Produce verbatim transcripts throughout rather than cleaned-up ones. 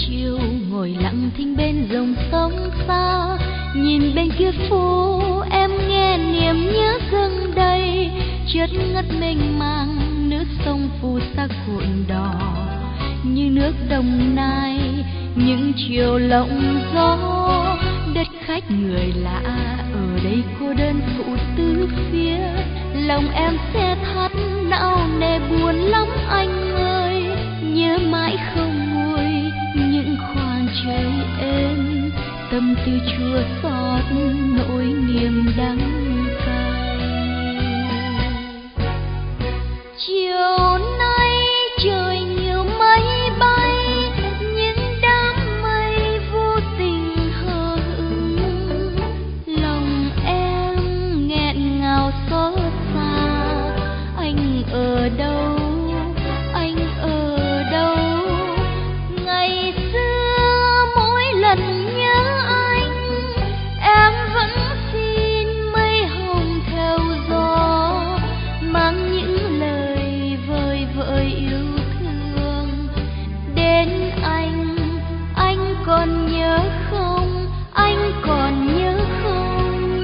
chiều ngồi lặng thinh bên dòng sông xa, nhìn bên kia phố em nghe niềm nhớ dâng đầy, chất ngất mênh mang nước sông phù sa cuộn đỏ như nước Đồng Nai. Những chiều lộng gió đất khách người lạ ở đây cô đơn phụ tứ phía, lòng em sẽ thắt não nề buồn lắm anh ơi, nhớ mãi không nguôi những khoảng trời êm, tâm tư chua xót nỗi niềm đắng cay. Chiều nay trời nhiều mây bay, những đám mây vô tình hờ hững, lòng em nghẹn ngào xót xa. Anh ở đâu, anh ở đâu, ngày xưa mỗi lần nhớ anh em vẫn xin mây hồng theo gió, mang những lời vơi vợi yêu thương đến anh. Anh còn nhớ không, anh còn nhớ không?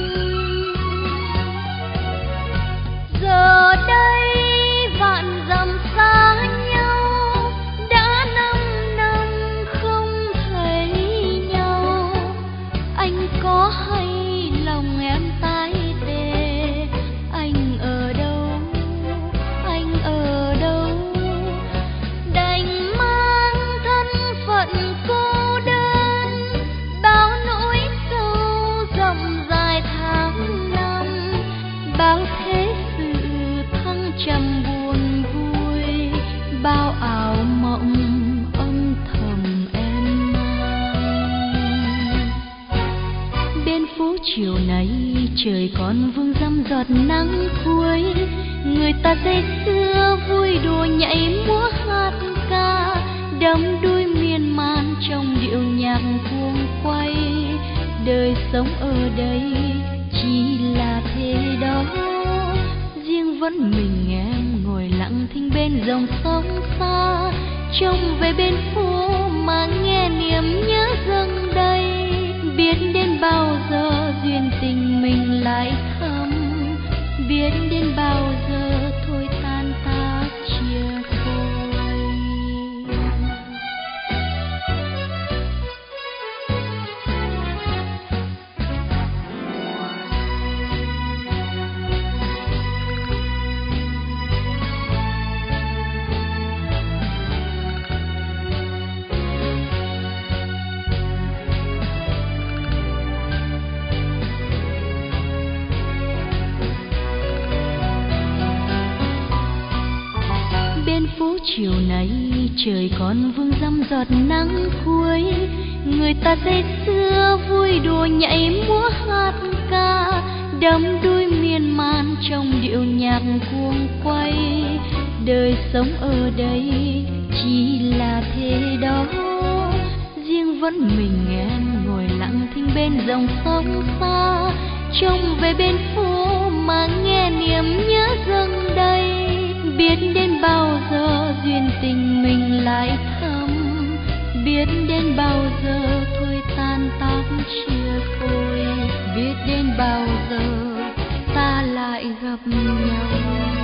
Giờ đây vạn dặm xa nhau, đã năm năm không thấy nhau. Anh có hay lòng em tái tê, anh ở đâu, anh ở đâu, đành mang thân phận cô đơn, bao nỗi sâu rộng dài tháng năm, bao thế sự thăng trầm buồn vui, bao ảo mộng âm thầm em mang. Bên phố chiều nay trời còn vương răm giọt nắng cuối, người ta say sưa vui đùa nhảy múa hát ca, đắm đuối miên man trong điệu nhạc cuồng quay. Đời sống ở đây chỉ là thế đó, riêng vẫn mình em ngồi lặng thinh bên dòng sông xa, trông về bên phố mà nghe niềm nhớ dâng đầy. Biết đến bao giờ duyên tình mình lại thắm, biết đến bao giờ thôi tan tác chia phôi. Bên phố chiều nay trời còn vương răm giọt nắng cuối, người ta say sưa vui đùa nhảy múa hát ca, đắm đuối miên man trong điệu nhạc cuồng quay. Đời sống ở đây chỉ là thế đó, riêng vẫn mình em ngồi lặng thinh bên dòng sông xa, trông về bên phố mà nghe niềm nhớ dâng đầy. Biết đến bao giờ duyên tình mình lại thắm, biết đến bao giờ thôi tan tác chia phôi, biết đến bao giờ ta lại gặp nhau.